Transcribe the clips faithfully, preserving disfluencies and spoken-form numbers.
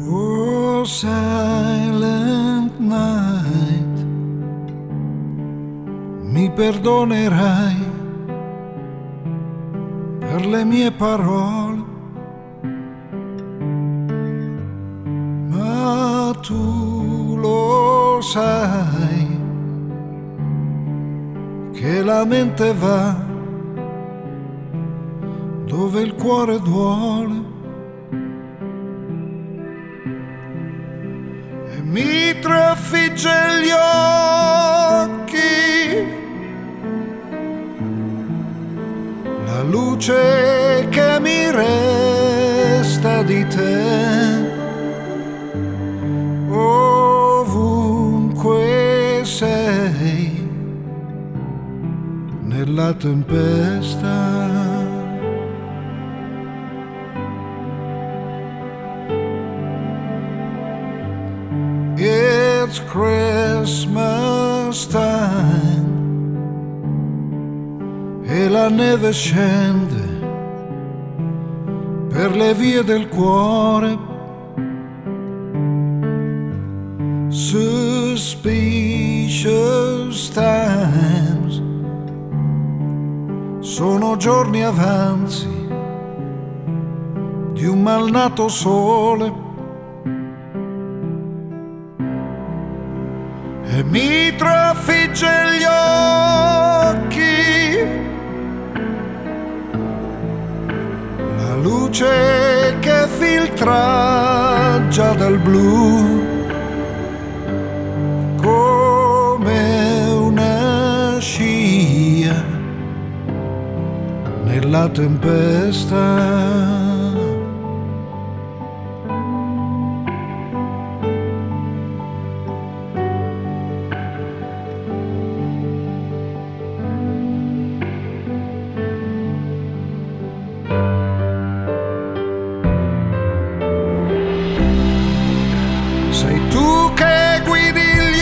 Oh, silent night, mi perdonerai per le mie parole, ma tu lo sai che la mente va dove il cuore duole. E mi trafigge gli occhi la luce che mi resta di te, ovunque sei nella tempesta. It's Christmas time e la neve scende per le vie del cuore. Suspicious times sono giorni avanzi di un malnato sole. E mi trafigge gli occhi la luce che filtra già dal blu, come una scia nella tempesta. Sei tu che guidi gli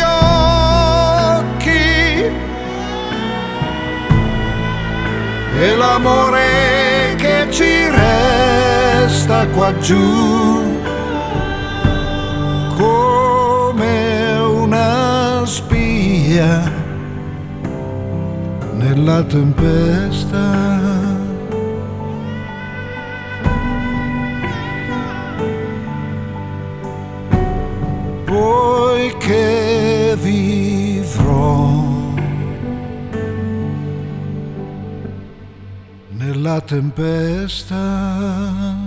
occhi e l'amore che ci resta qua giù, come una spia nella tempesta. Poi che vivrò nella tempesta.